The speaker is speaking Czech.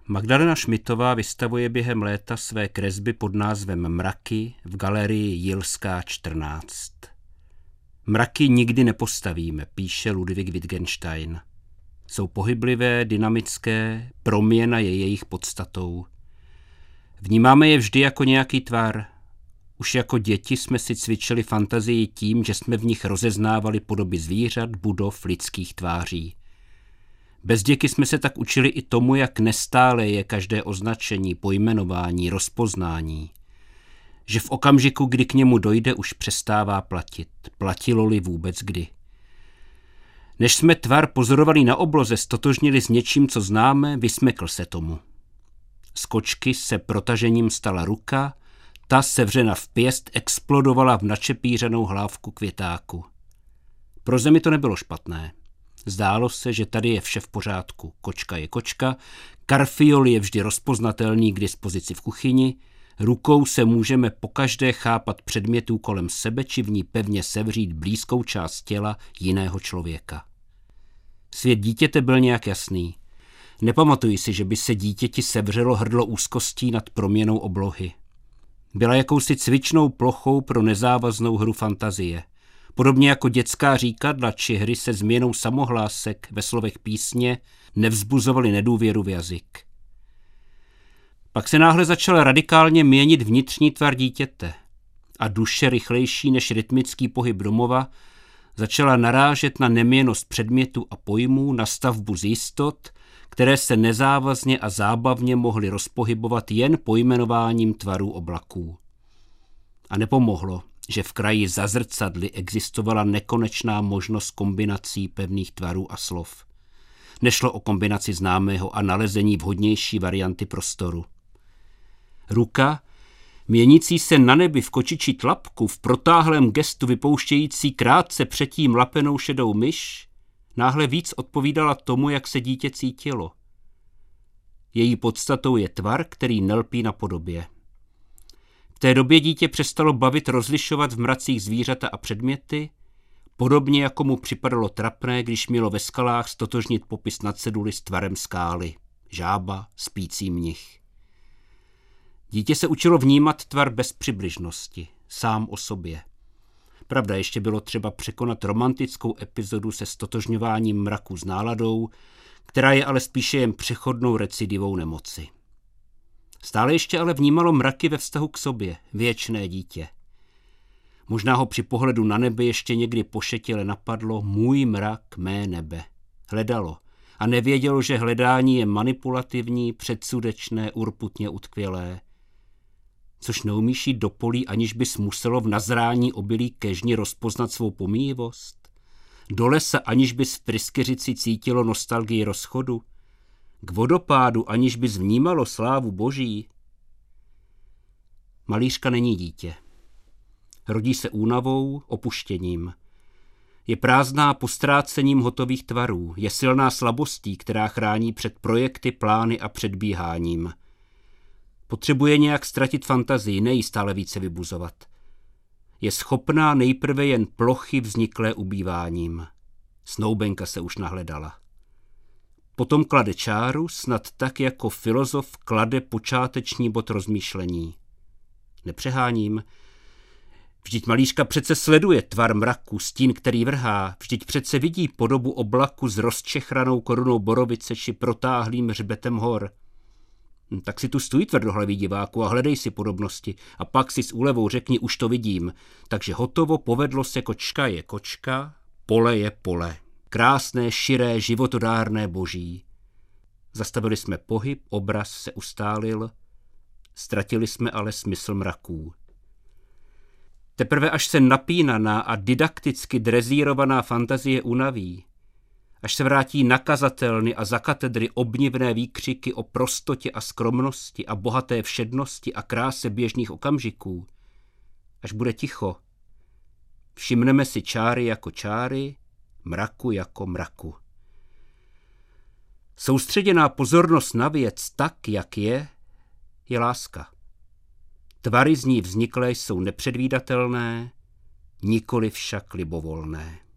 Magdalena Šmitová vystavuje během léta své kresby pod názvem Mraky v galerii Jilská 14. Mraky nikdy nepostavíme, píše Ludwig Wittgenstein. Jsou pohyblivé, dynamické, proměna je jejich podstatou. Vnímáme je vždy jako nějaký tvar. Už jako děti jsme si cvičili fantazii tím, že jsme v nich rozeznávali podoby zvířat, budov, lidských tváří. Bezděky jsme se tak učili i tomu, jak nestále je každé označení, pojmenování, rozpoznání. Že v okamžiku, kdy k němu dojde, už přestává platit. Platilo-li vůbec kdy. Než jsme tvar pozorovali na obloze, stotožnili s něčím, co známe, vysmekl se tomu. Z kočky se protažením stala ruka, ta sevřena v pěst explodovala v načepířenou hlávku květáku. Pro Zemi to nebylo špatné. Zdálo se, že tady je vše v pořádku. Kočka je kočka, karfiol je vždy rozpoznatelný k dispozici v kuchyni, rukou se můžeme pokaždé chápat předmětů kolem sebe či v ní pevně sevřít blízkou část těla jiného člověka. Svět dítěte byl nějak jasný. Nepamatuji si, že by se dítěti sevřelo hrdlo úzkostí nad proměnou oblohy. Byla jakousi cvičnou plochou pro nezávaznou hru fantazie. Podobně jako dětská říkadla či hry se změnou samohlásek ve slovech písně nevzbuzovaly nedůvěru v jazyk. Pak se náhle začal radikálně měnit vnitřní tvar dítěte a duše rychlejší než rytmický pohyb domova začala narážet na neměnnost předmětů a pojmů, na stavbu z jistot, které se nezávazně a zábavně mohly rozpohybovat jen pojmenováním tvarů oblaků. A nepomohlo, že v kraji za zrcadly existovala nekonečná možnost kombinací pevných tvarů a slov. Nešlo o kombinaci známého a nalezení vhodnější varianty prostoru. Ruka, měnící se na nebi v kočičí tlapku, v protáhlém gestu vypouštějící krátce předtím lapenou šedou myš, náhle víc odpovídala tomu, jak se dítě cítilo. Její podstatou je tvar, který nelpí na podobě. V té době dítě přestalo bavit rozlišovat v mracích zvířata a předměty, podobně jako mu připadalo trapné, když mělo ve skalách stotožnit popis na ceduli s tvarem skály. Žába, spící mnich. Dítě se učilo vnímat tvar bez přibližnosti, sám o sobě. Pravda, ještě bylo třeba překonat romantickou epizodu se stotožňováním mraku s náladou, která je ale spíše jen přechodnou recidivou nemoci. Stále ještě ale vnímalo mraky ve vztahu k sobě, věčné dítě. Možná ho při pohledu na nebe ještě někdy pošetile napadlo můj mrak, mé nebe. Hledalo a nevědělo, že hledání je manipulativní, předsudečné, urputně utkvělé. Což neumíš jít do polí, aniž bys muselo v nazrání obilí kežni rozpoznat svou pomíjivost? Do lesa, aniž bys v pryskyřici cítilo nostalgii rozchodu? K vodopádu, aniž bys vnímalo slávu boží? Malířka není dítě. Rodí se únavou, opuštěním. Je prázdná postrácením hotových tvarů, je silná slabostí, která chrání před projekty, plány a předbíháním. Potřebuje nějak ztratit fantazii, ne ji stále více vybuzovat. Je schopná nejprve jen plochy vzniklé ubýváním. Snoubenka se už nahledala. Potom klade čáru, snad tak jako filozof klade počáteční bod rozmýšlení. Nepřeháním. Vždyť malířka přece sleduje tvar mraku, stín, který vrhá, vždyť přece vidí podobu oblaku s rozčechranou korunou borovice či protáhlým hřbetem hor. Tak si tu stůj, tvrdohlavý diváku, a hledej si podobnosti a pak si s úlevou řekni, už to vidím. Takže hotovo, povedlo se, kočka je kočka, pole je pole. Krásné, širé, životodárné boží. Zastavili jsme pohyb, obraz se ustálil, ztratili jsme ale smysl mraků. Teprve až se napínaná a didakticky drezírovaná fantazie unaví, až se vrátí nakazatelny a za katedry obnivné výkřiky o prostotě a skromnosti a bohaté všednosti a kráse běžných okamžiků, až bude ticho, všimneme si čáry jako čáry, mraku jako mraku. Soustředěná pozornost na věc tak, jak je láska. Tvary z ní vzniklé jsou nepředvídatelné, nikoli však libovolné.